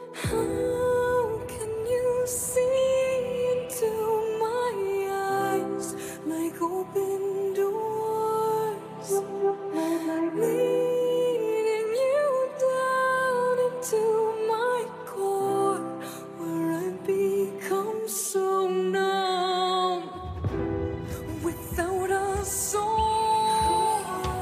How can you see into my eyes like open doors, leading you down into my core, where I become so numb without a soul?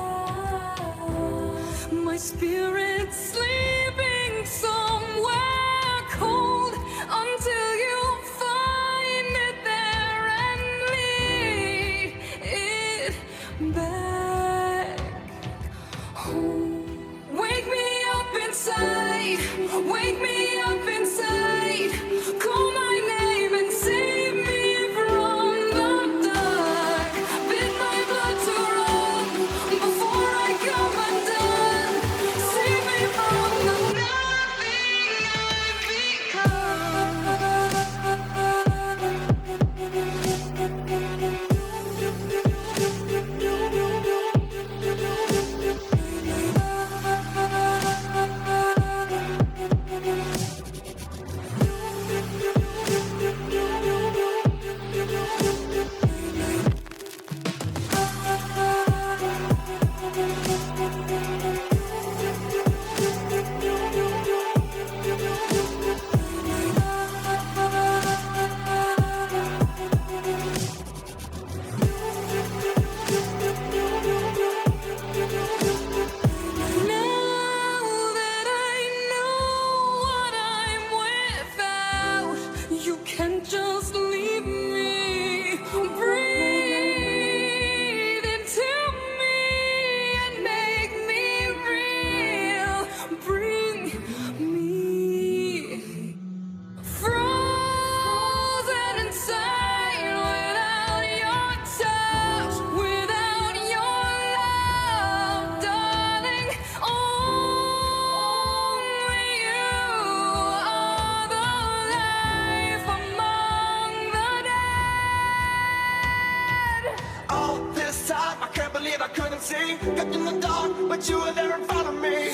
My spirit's sleeping somewhere cold until you find it there and lead it back home. Wake me up inside, wake me up inside, call my name and save me from the dark. Bid my blood to run before I come undone. Save me from the nothing I've just leave me, breathe into me and make me real. Bring me frozen inside without your touch, without your love, darling. Only you are the life among the dead. All this time, I can't believe I couldn't see. Kept in the dark, but you were there in front of me.